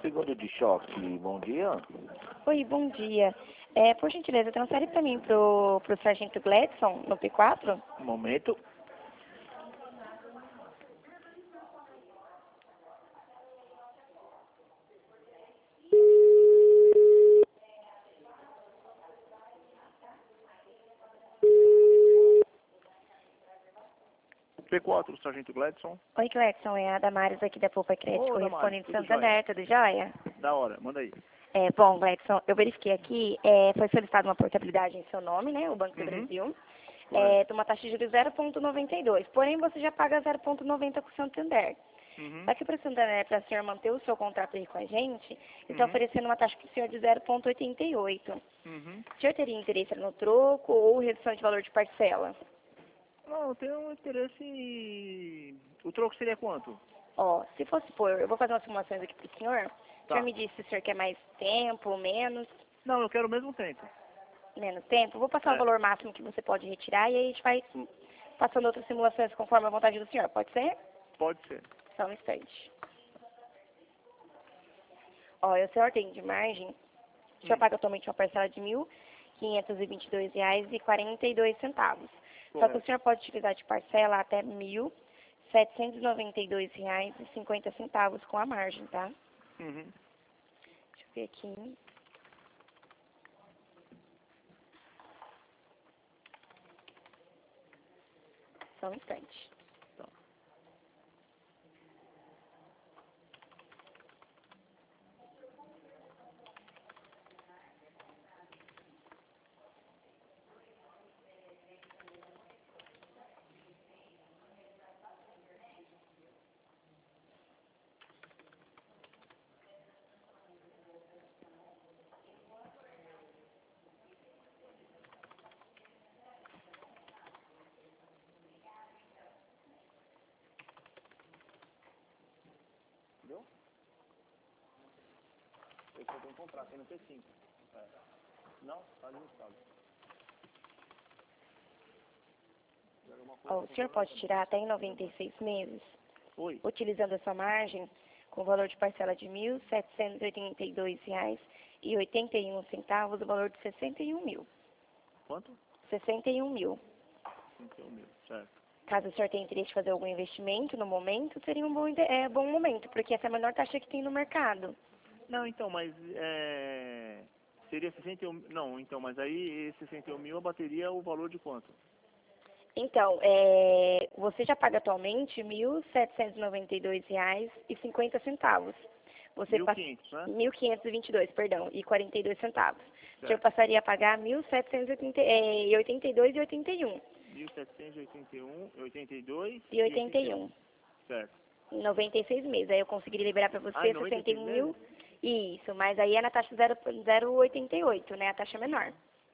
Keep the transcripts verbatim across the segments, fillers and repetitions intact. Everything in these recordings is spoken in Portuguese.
seguro de choque, bom dia. Oi, bom dia. É, por gentileza, transfere para mim pro, pro Sargento Gladson, no P quatro? Um momento. P quatro, Sargento Gladson. Oi, Gladson, é a Damares aqui da Poupa Crédito, Ô, Damares, correspondente tudo Santander, tudo jóia? Da hora, manda aí. É, bom, Gladson, eu verifiquei aqui, é, foi solicitada uma portabilidade em seu nome, né, o Banco do Uhum. Brasil, Correto. é, tem uma taxa de juros zero vírgula noventa e dois, porém você já paga zero vírgula noventa com o Santander. Uhum. Só que para o Santander, para o senhor manter o seu contrato aí com a gente, ele está Uhum. oferecendo uma taxa para o senhor de zero vírgula oitenta e oito. Uhum. O senhor teria interesse no troco ou redução de valor de parcela? Não, eu tenho interesse em... O troco seria quanto? Ó, se fosse por, eu vou fazer umas simulações aqui para o senhor. O Tá. senhor me disse se o senhor quer mais tempo, menos, Não, eu quero o mesmo tempo. menos tempo. Eu vou passar o É, valor máximo que você pode retirar e aí a gente vai hum, passando outras simulações conforme a vontade do senhor. Pode ser? pode ser. Só um instante. Ó, e o senhor tem de margem, o senhor Hum. paga atualmente uma parcela de mil quinhentos e vinte e dois reais e quarenta e dois centavos. Só que o Correto. senhor pode utilizar de parcela até mil setecentos e noventa e dois reais e cinquenta centavos com a margem, tá? Uhum. Deixa eu ver aqui. Só um instante. Tá. Entendeu? Eu só tenho que comprar, tem no P cinco. É. Não, tá limitado. Alguma coisa Ó, o com senhor problema? pode tirar até em noventa e seis meses, Oi. utilizando a sua margem, com valor de parcela de mil setecentos e oitenta e dois reais e oitenta e um centavos, o valor de sessenta e um mil. Quanto? sessenta e um mil. trinta e um mil, certo. Caso o senhor tenha interesse de fazer algum investimento no momento, seria um bom, ide- é, bom momento, porque essa é a menor taxa que tem no mercado. Não, então, mas é... seria sessenta e um... Não, então, mas aí sessenta e um mil a bateria o valor de quanto? Então, é, você já paga atualmente mil setecentos e noventa e dois reais e cinquenta centavos. Você Mil e passa quinhentos, né? mil quinhentos e vinte e dois, perdão, e quarenta e dois centavos. O senhor Certo. passaria a pagar mil setecentos e oitenta e dois e oitenta e um. mil setecentos e oitenta e um, oitenta e dois E e oitenta oitenta e e um. um. Certo. Em noventa e seis meses. Aí eu conseguiria liberar para Ah, em você noventa e sessenta e seis um meses? mil. Isso, mas aí é na taxa zero vírgula oitenta e oito, né? A taxa menor.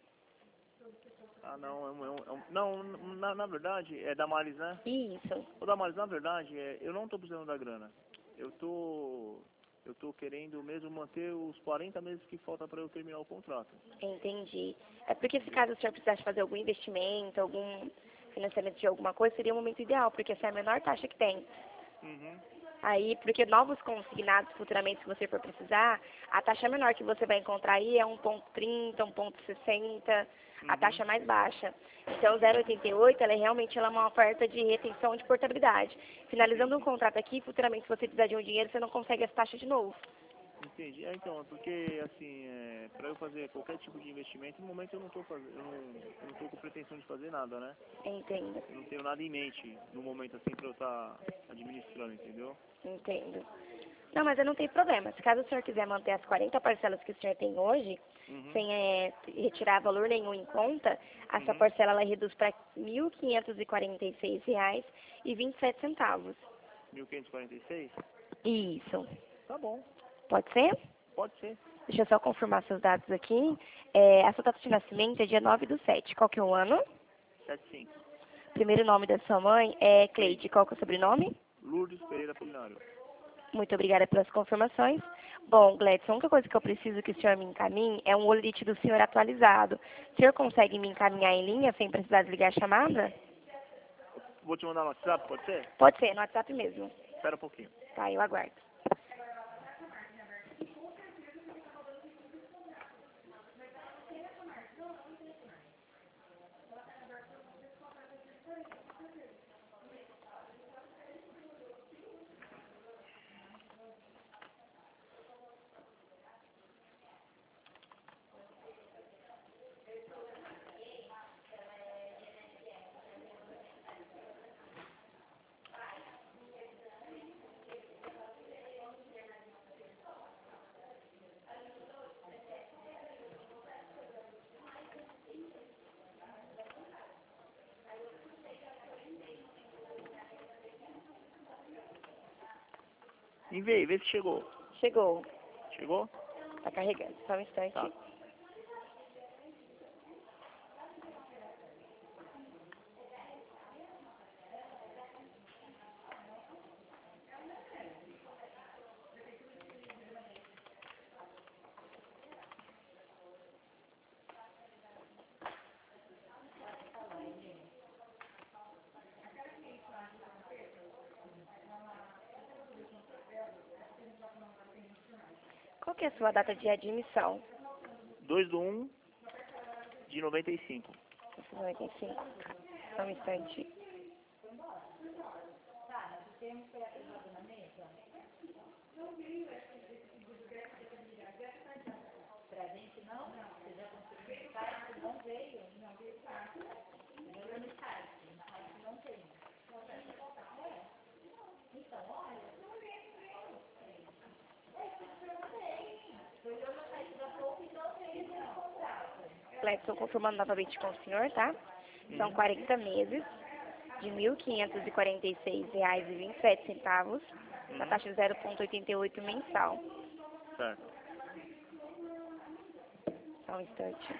Ah, não, é um, é um, é um- não, na, na verdade, é da Maris, né? Isso. Ô, Damares, na verdade, é, eu não tô precisando da grana. Eu tô, eu tô querendo mesmo manter os quarenta meses que falta para eu terminar o contrato. Entendi. É porque se caso o senhor precisasse fazer algum investimento, algum financiamento de alguma coisa, seria o momento ideal, porque essa é a menor taxa que tem. Uhum. Aí, porque novos consignados futuramente, se você for precisar, a taxa menor que você vai encontrar aí é um ponto trinta, um ponto sessenta, a Uhum. taxa mais baixa. Então, zero vírgula oitenta e oito, ela é realmente ela é uma oferta de retenção de portabilidade. Finalizando um Entendi. contrato aqui, futuramente, se você precisar de um dinheiro, você não consegue essa taxa de novo. Entendi. É, então, é porque, assim, é, para eu fazer qualquer tipo de investimento, no momento eu não tô fazendo, eu não, eu não tô com pretensão de fazer nada, né? Entendo, Eu não tenho nada em mente no momento, assim, para eu estar administrando, entendeu? entendo. Não, mas eu não tenho problema. Se caso o senhor quiser manter as quarenta parcelas que o senhor tem hoje, Uhum. sem é, retirar valor nenhum em conta, a sua Uhum. parcela ela reduz para mil quinhentos e quarenta e seis reais e vinte e sete centavos. mil quinhentos e quarenta e seis? Isso. Tá bom. Pode ser? Pode ser. Deixa eu só confirmar seus dados aqui. É, a sua data de nascimento é dia nove do sete. Qual que é o ano? setenta e cinco. Primeiro nome da sua mãe é Cleide. Qual que é o sobrenome? Lourdes Pereira Polinário. Muito obrigada pelas confirmações. Bom, Gledson, a única coisa que eu preciso que o senhor me encaminhe é um olite do senhor atualizado. O senhor consegue me encaminhar em linha sem precisar desligar a chamada? Vou te mandar no WhatsApp, pode ser? Pode ser, no WhatsApp mesmo. Espera um pouquinho. Tá, eu aguardo. Enviei, vê se chegou. Chegou. Chegou? Tá carregando. Só um instante. Tá. Qual que é a sua data de admissão? dois do um de noventa e cinco. noventa e cinco. Só um instante. Clepton, confirmando novamente com o senhor, tá? São Uhum. quarenta meses de mil quinhentos e quarenta e seis reais e vinte e sete centavos, na Uhum. taxa de zero vírgula oitenta e oito mensal. Certo. Só um instante.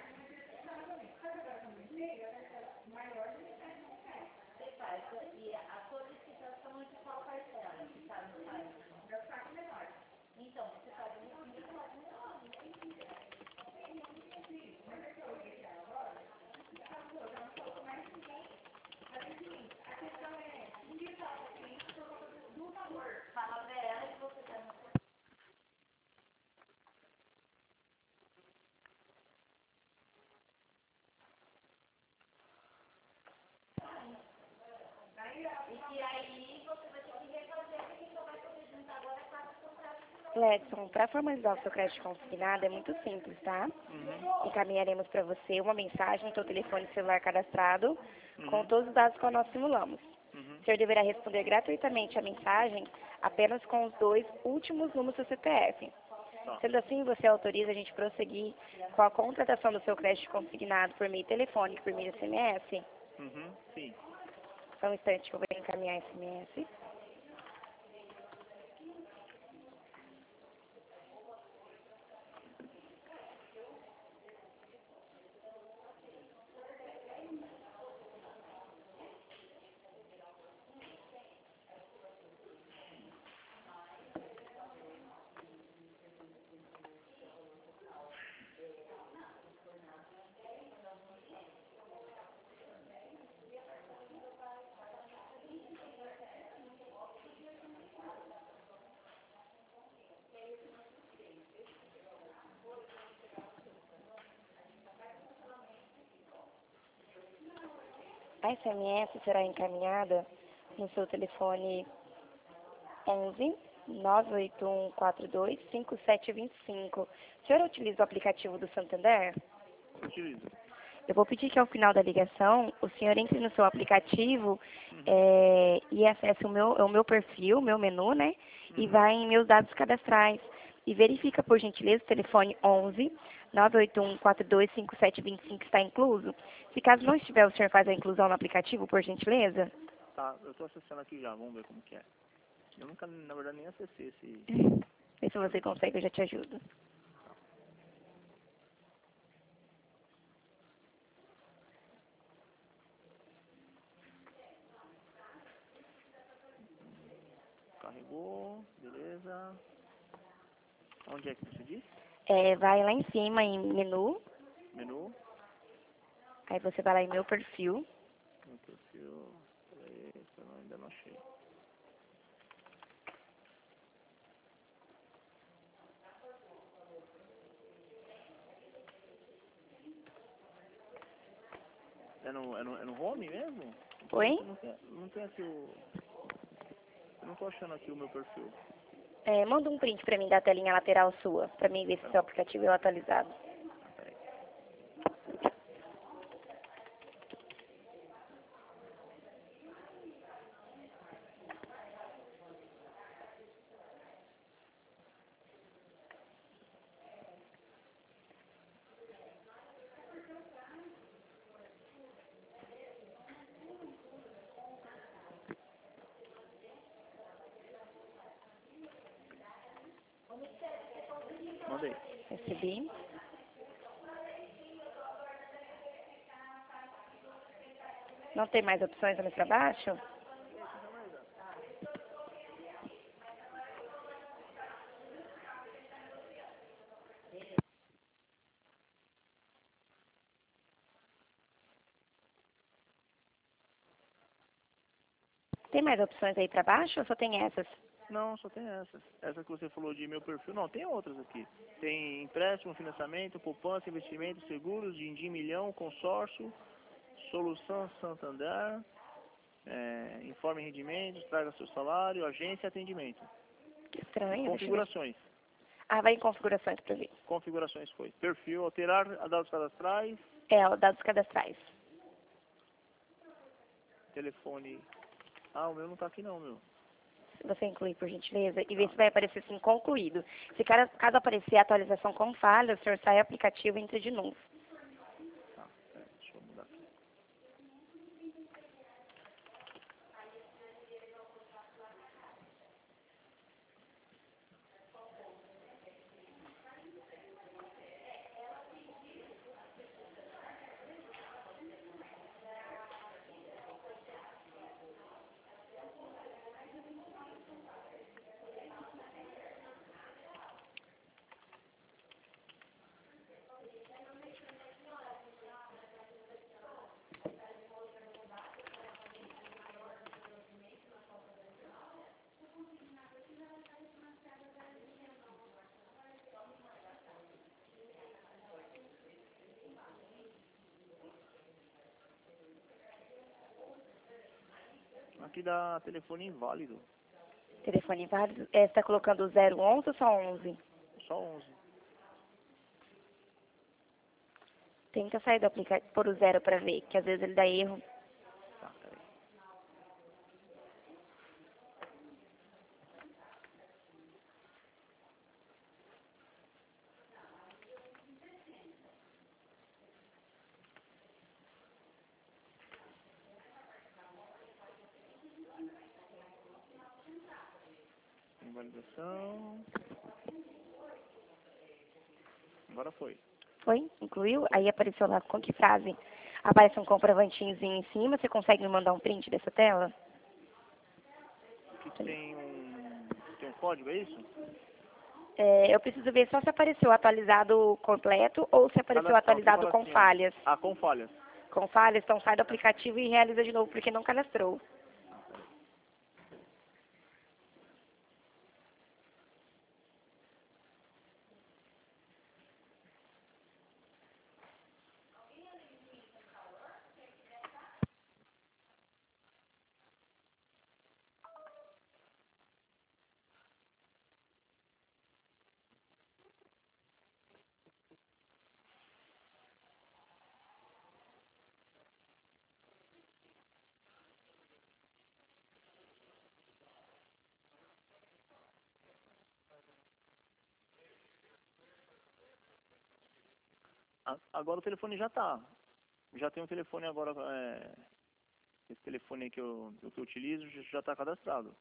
Clepton, para formalizar o seu crédito consignado é muito simples, tá? Uhum. Encaminharemos para você uma mensagem no seu telefone celular cadastrado com Uhum. todos os dados que nós simulamos. Uhum. O senhor deverá responder gratuitamente a mensagem apenas com os dois últimos números do C P F. Tá. Sendo assim, você autoriza a gente prosseguir com a contratação do seu crédito consignado por meio telefônico e por meio S M S? Uhum. Sim. Só um instante que eu vou encaminhar S M S. A S M S será encaminhada no seu telefone onze, nove oito um quatro dois, cinco sete dois cinco. O senhor utiliza o aplicativo do Santander? Utilizo. Eu vou pedir que ao final da ligação o senhor entre no seu aplicativo Uhum. é, e acesse o meu, o meu perfil, o meu menu, né? E Uhum. vai em meus dados cadastrais. E verifica, por gentileza, o telefone onze, nove oito um quatro dois, cinco sete dois cinco está incluso. Se caso não estiver, o senhor faz a inclusão no aplicativo, por gentileza? Tá, eu tô acessando aqui já, vamos ver como que é. Eu nunca, na verdade, nem acessei esse... Vê se você consegue, eu já te ajudo. Carregou, beleza. Onde é que você disse? É, vai lá em cima em menu, Menu. aí você vai lá em meu perfil. Meu perfil. Peraí, que eu não- ainda não achei. É no, é no, é no home mesmo? Oi? Não tem, não tem aqui o... Eu não tô achando aqui o meu perfil. É, manda um print pra mim da telinha lateral sua, pra mim ver se seu aplicativo é atualizado. Ah, peraí. Mandei. Recebi. Não tem mais opções mais para baixo? Tem mais opções aí para baixo ou só tem essas? Não, só tem essas. Essa que você falou de meu perfil, não, tem outras aqui. Tem empréstimo, financiamento, poupança, investimento, seguros, din-din, milhão, consórcio, solução Santander, é, informe em rendimentos, traga seu salário, agência e atendimento. Estranho. Configurações. Ah, vai em configurações para ver. Configurações foi. Perfil, alterar dados cadastrais, É, ó, dados cadastrais. telefone. Ah, o meu não tá aqui não, meu. Você inclui, por gentileza, e vê se vai aparecer assim, concluído. Se caso, caso aparecer a atualização com falha, o senhor sai aplicativo e entra de novo. Tá, é, deixa eu mudar aqui. Aqui dá telefone inválido. Telefone válido. É, você está colocando o zero onze ou só onze? Só onze. Tenta sair do aplicativo, por o zero para ver, que às vezes ele dá erro. Tá, peraí. Invalidação. Agora foi. Foi? Incluiu? Aí apareceu lá com que frase? Aparece um comprovantinhozinho em cima, você consegue me mandar um print dessa tela? Aqui tem um, tem um código, é isso? É, eu preciso ver só se apareceu atualizado completo ou se apareceu Cadastrar, atualizado fala com assim, ó. falhas. Ah, com falhas. Com falhas, então sai do aplicativo e realiza de novo, porque não cadastrou. A- Agora o telefone já tá. Já tem um telefone agora, é, esse telefone aí que eu, que eu utilizo já está cadastrado.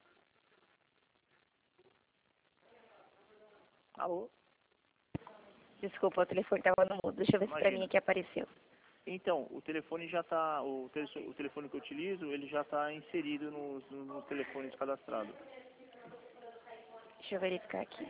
Alô? Desculpa, o telefone estava no mudo. Deixa eu ver se pra Imagina. mim aqui apareceu. Então, o telefone já está, o, tele- o telefone que eu utilizo, ele já está inserido nos, nos telefones cadastrados. Deixa eu verificar aqui.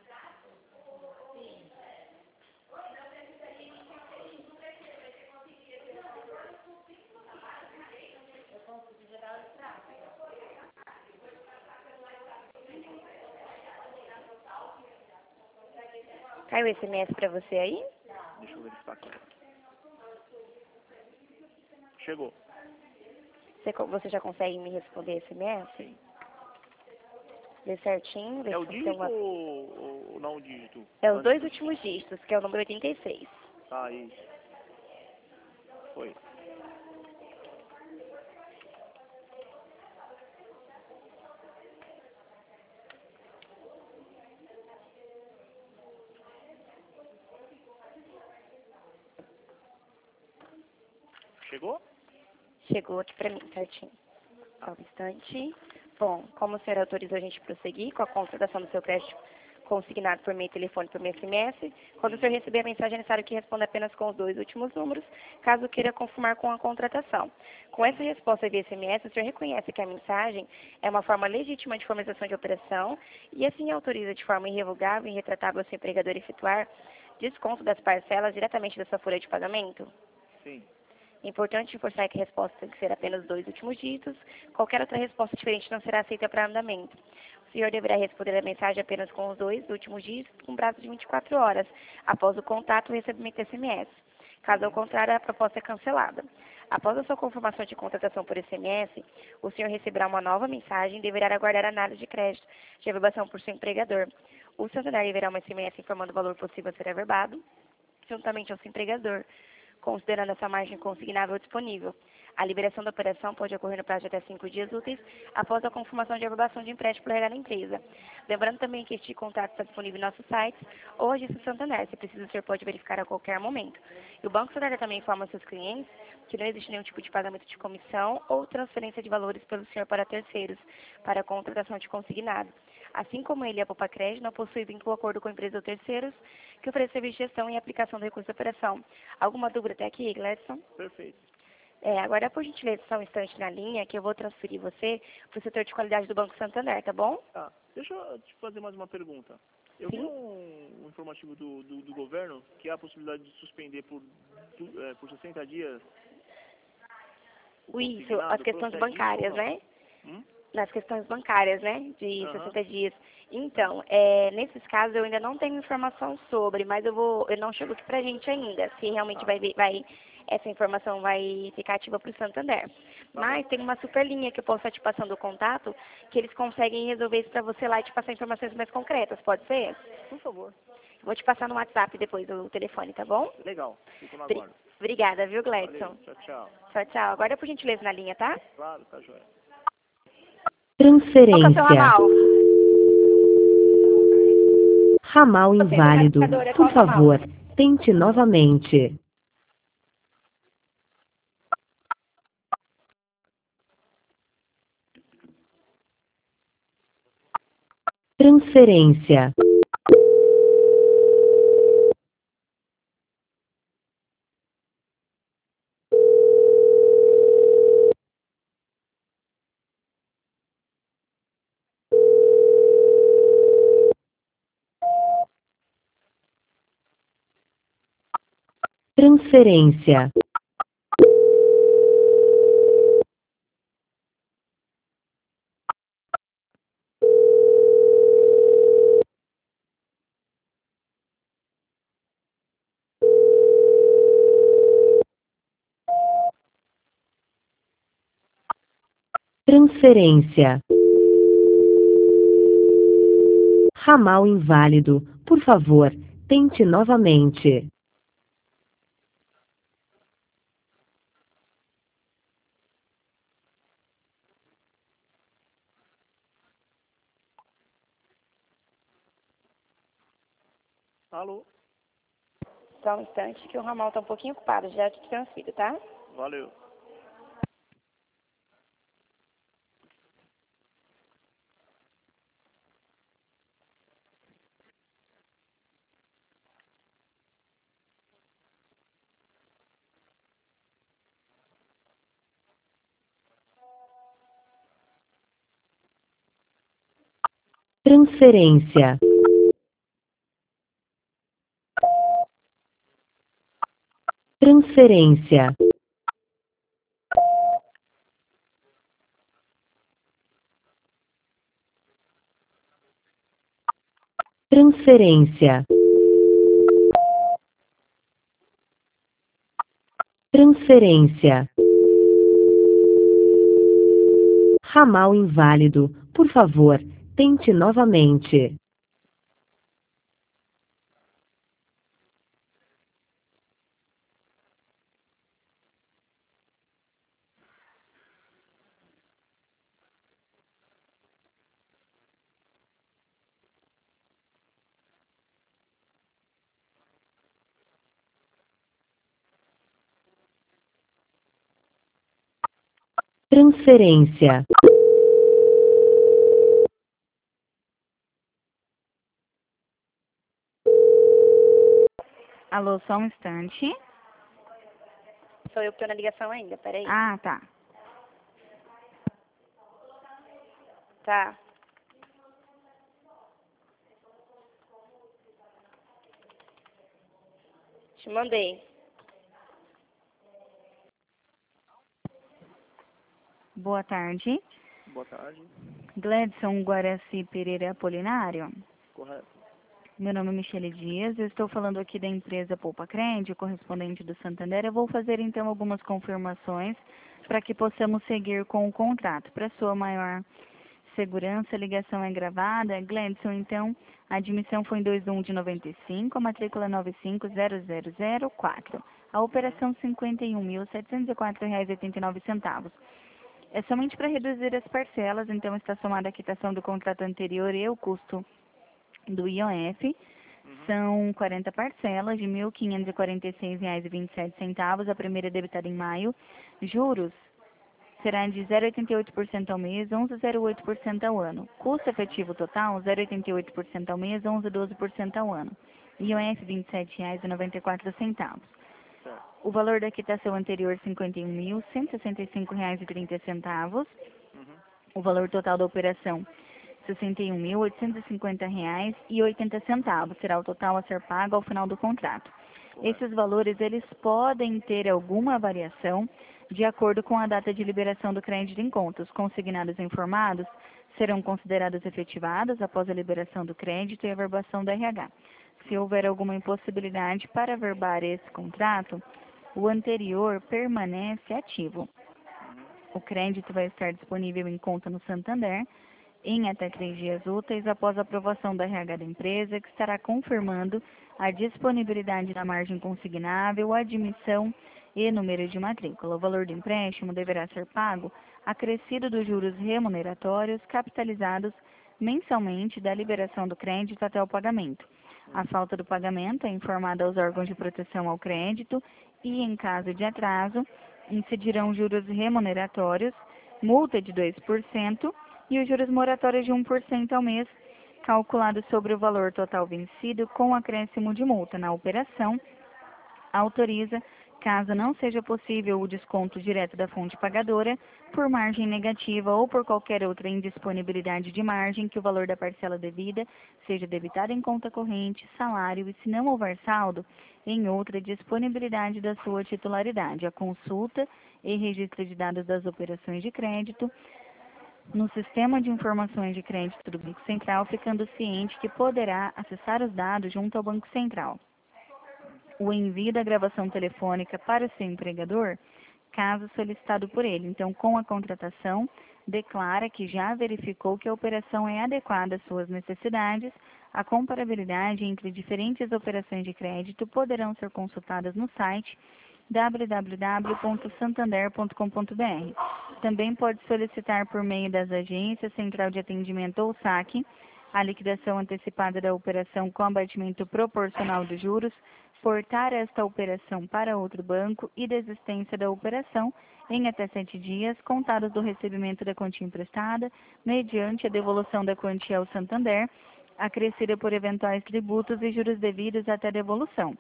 Caiu esse S M S pra você aí? Deixa eu verificar aqui. Chegou. Você, co- você já consegue me responder esse S M S? Sim. Vê certinho, vê É o se tem dígito uma... ou, ou não o dígito? É os Antes dois do- últimos dígitos, que é o número oitenta e seis. Tá, isso. Foi. Chegou? Chegou aqui pra mim, certinho. Só um instante. Bom, como o senhor autorizou a gente prosseguir com a contratação do seu crédito consignado por meio telefone por meio S M S. Quando o senhor receber a mensagem, é necessário que responda apenas com os dois últimos números, caso queira confirmar com a contratação. Com essa resposta via S M S, o senhor reconhece que a mensagem é uma forma legítima de formalização de operação e assim autoriza de forma irrevogável e retratável ao seu empregador efetuar desconto das parcelas diretamente da sua folha de pagamento? Sim. É importante reforçar que a resposta tem que ser apenas os dois últimos dígitos. Qualquer outra resposta diferente não será aceita para andamento. O senhor deverá responder a mensagem apenas com os dois últimos dígitos, com prazo de vinte e quatro horas, após o contato e recebimento S M S. Caso ao contrário, a proposta é cancelada. Após a sua confirmação de contratação por S M S, o senhor receberá uma nova mensagem e deverá aguardar a análise de crédito de averbação por seu empregador. O Santander enviará uma S M S informando o valor possível a ser averbado, juntamente ao seu empregador, considerando essa margem consignável disponível. A liberação da operação pode ocorrer no prazo de até cinco dias úteis após a confirmação de averbação de empréstimo pela da empresa. Lembrando também que este contrato está disponível em nossos sites ou agência Santander. Se precisa, o senhor pode verificar a qualquer momento. E o Banco Santander também informa aos seus clientes que não existe nenhum tipo de pagamento de comissão ou transferência de valores pelo senhor para terceiros, para a contratação de consignado. Assim como ele, a Poupa Crédito não possui vínculo ou acordo com empresas ou terceiros que oferecem serviço de gestão e aplicação do recurso da operação. Alguma dúvida até aqui, Gladson? Perfeito. É, agora, por gentileza, só um instante na linha, que eu vou transferir você para o setor de qualidade do Banco Santander, tá bom? Tá. Deixa eu te fazer mais uma pergunta. Eu vi Sim. um, um informativo do, do, do governo que há a possibilidade de suspender por, du- é, por sessenta dias o Isso, consignado. as questões Procede isso ou bancárias, não? né? Hum? Nas questões bancárias, né? De Aham. sessenta dias. Então, é, nesses casos eu ainda não tenho informação sobre, mas eu vou, eu não chego aqui pra gente ainda, se realmente Tá. vai, vir- vai essa informação vai ficar ativa para o Santander. Tá Mas bom. tem uma super linha que eu posso estar te passando o contato, que eles conseguem resolver isso para você lá e te passar informações mais concretas, pode ser? Por favor. Vou te passar no WhatsApp depois o telefone, tá bom? Legal. Fico na Bri- guarda. Obrigada, viu, Valeu. Gladson? Tchau, tchau. Tchau, tchau. Aguarda por gentileza na linha, tá? Claro, tá joia. Qual que é o seu Transferência. ramal? Ramal Você, do inválido. radiador, é Por qual ramal? favor, tente novamente. Transferência. Transferência. Transferência. Ramal inválido. Por favor, tente novamente. Alô? Só um instante que o ramal tá um pouquinho ocupado, já te transfiro, tá? Valeu. Transferência. Transferência. Transferência. Transferência. Ramal inválido. Por favor, tente novamente. Transferência. Alô, só um instante. Sou eu que estou na ligação ainda, peraí. Ah, tá. Tá. Te mandei. Boa tarde. Boa tarde. Gledson Guaraci Pereira Apolinário. Correto. Meu nome é Michele Dias, eu estou falando aqui da empresa Poupa Crédito, correspondente do Santander. Eu vou fazer então algumas confirmações para que possamos seguir com o contrato. Para sua maior segurança, a ligação é gravada. Gledson, então, a admissão foi em dois de um de noventa e cinco, a matrícula nove cinco zero zero zero quatro. A operação cinquenta e um mil setecentos e quatro reais e oitenta e nove centavos. É somente para reduzir as parcelas, então está somada a quitação do contrato anterior e o custo do I O F. Uhum. São quarenta parcelas de mil quinhentos e quarenta e seis reais e vinte e sete centavos, a primeira é debitada em maio. Juros será de zero vírgula oitenta e oito por cento ao mês, onze vírgula zero oito por cento ao ano. Custo efetivo total, zero vírgula oitenta e oito por cento ao mês, onze vírgula doze por cento ao ano. I O F, vinte e sete reais e noventa e quatro centavos. Certo. O valor da quitação anterior, cinquenta e um mil cento e sessenta e cinco reais e trinta centavos. Uhum. O valor total da operação, sessenta e um mil oitocentos e cinquenta reais e oitenta centavos. Será o total a ser pago ao final do contrato. Correto. Esses valores, eles podem ter alguma variação de acordo com a data de liberação do crédito em conta. Os consignados informados serão considerados efetivados após a liberação do crédito e a verbação do R H. Se houver alguma impossibilidade para verbar esse contrato, o anterior permanece ativo. O crédito vai estar disponível em conta no Santander em até três dias úteis após a aprovação do R H da empresa, que estará confirmando a disponibilidade da margem consignável, admissão e número de matrícula. O valor do empréstimo deverá ser pago acrescido dos juros remuneratórios capitalizados mensalmente da liberação do crédito até o pagamento. A falta do pagamento é informada aos órgãos de proteção ao crédito e, em caso de atraso, incidirão juros remuneratórios, multa de dois por cento e os juros moratórios de um por cento ao mês, calculado sobre o valor total vencido com acréscimo de multa. Na operação, autoriza, caso não seja possível o desconto direto da fonte pagadora, por margem negativa ou por qualquer outra indisponibilidade de margem, que o valor da parcela devida seja debitado em conta corrente, salário e, se não houver saldo, em outra disponibilidade da sua titularidade. A consulta e registro de dados das operações de crédito no Sistema de Informações de Crédito do Banco Central, ficando ciente que poderá acessar os dados junto ao Banco Central. O envio da gravação telefônica para o seu empregador, caso solicitado por ele. Então, com a contratação, declara que já verificou que a operação é adequada às suas necessidades. A comparabilidade entre diferentes operações de crédito poderão ser consultadas no site w w w ponto santander ponto com ponto b r. Também pode solicitar por meio das agências, central de atendimento ou saque, a liquidação antecipada da operação com abatimento proporcional dos juros, portar esta operação para outro banco e desistência da operação em até sete dias, contados do recebimento da quantia emprestada, mediante a devolução da quantia ao Santander, acrescida por eventuais tributos e juros devidos até a devolução.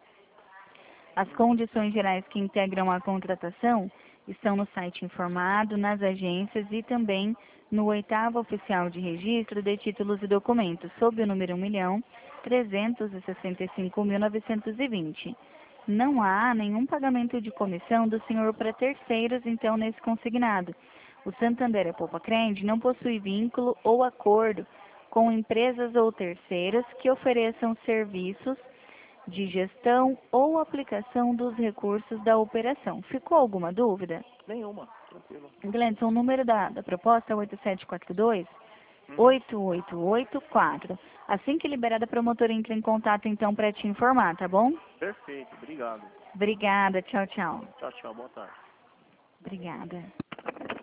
As condições gerais que integram a contratação estão no site informado, nas agências e também no oitavo oficial de registro de títulos e documentos, sob o número um milhão trezentos e sessenta e cinco mil novecentos e vinte. Não há nenhum pagamento de comissão do senhor para terceiros, então, nesse consignado. O Santander Poupa Crédito não possui vínculo ou acordo com empresas ou terceiros que ofereçam serviços de gestão ou aplicação dos recursos da operação. Ficou alguma dúvida? Nenhuma. Tranquilo. Gledson, o número da, da proposta é oito sete quatro dois, oito oito oito quatro. Assim que liberada, a promotora entra em contato, então, para te informar, tá bom? Perfeito. Obrigado. Obrigada. Tchau, tchau. Tchau, tchau. Boa tarde. Obrigada.